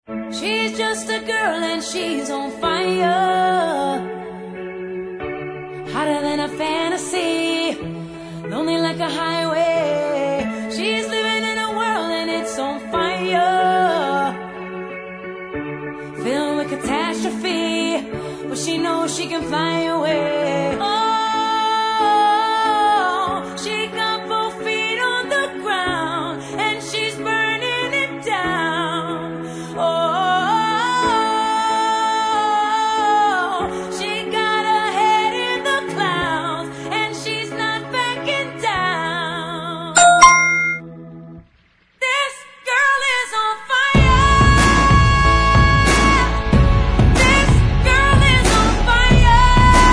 She's just a girl and she's on fire, hotter than a fantasy, lonely like a highway. She's living in a world and it's on fire, filled with catastrophe, but she knows she can fly away. Oh, she got 4 feet on the ground and she's burning it down. Oh, she got her head in the clouds and she's not backing down. This girl is on fire. This girl is on fire.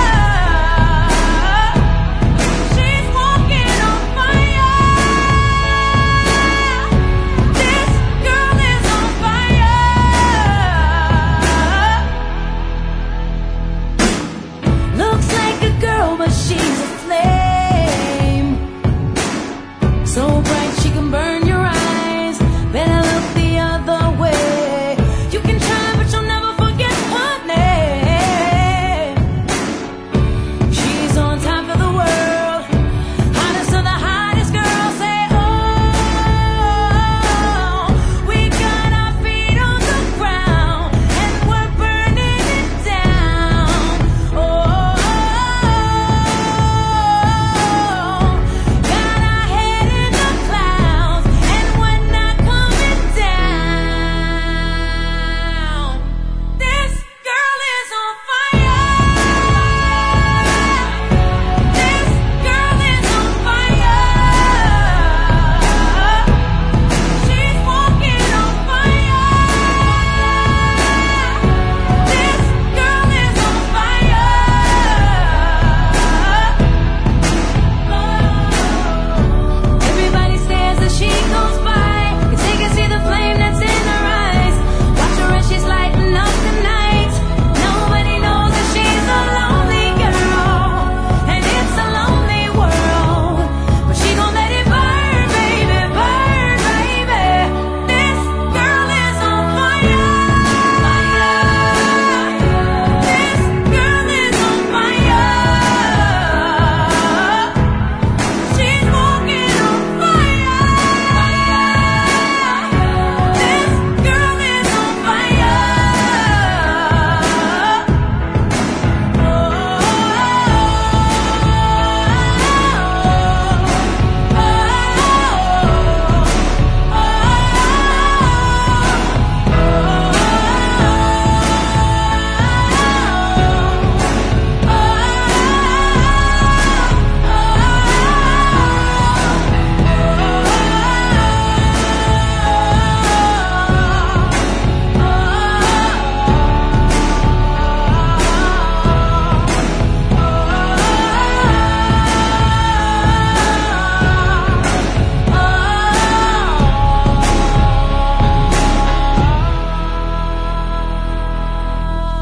She's walking on fire. This girl is on fire. Looks like a girl, but she's a flame, so bright she can burn your eyes. Better look the other way. You can try, but you'll never forget her name. She's on top of the world, hottest of the hottest girls. Say, oh, we got our feet on the ground and we're burning it down. Oh, got our head in the clouds and we're not coming down. This girl is on fire. This girl is on fire. She's walking on fire. This girl is on fire. Everybody stares as she goes by, 'cause they can see the flame that's in her eyes. Watch her as she's lighting up the night. Nobody knows that she's a lonely girl, and it's a lonely world. But she gon' let it burn, baby, burn, baby. This girl is on fire. This girl is on fire. She's walking on fire. This girl is on fire.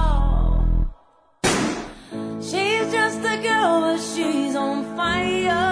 She's just a girl, but she's on fire.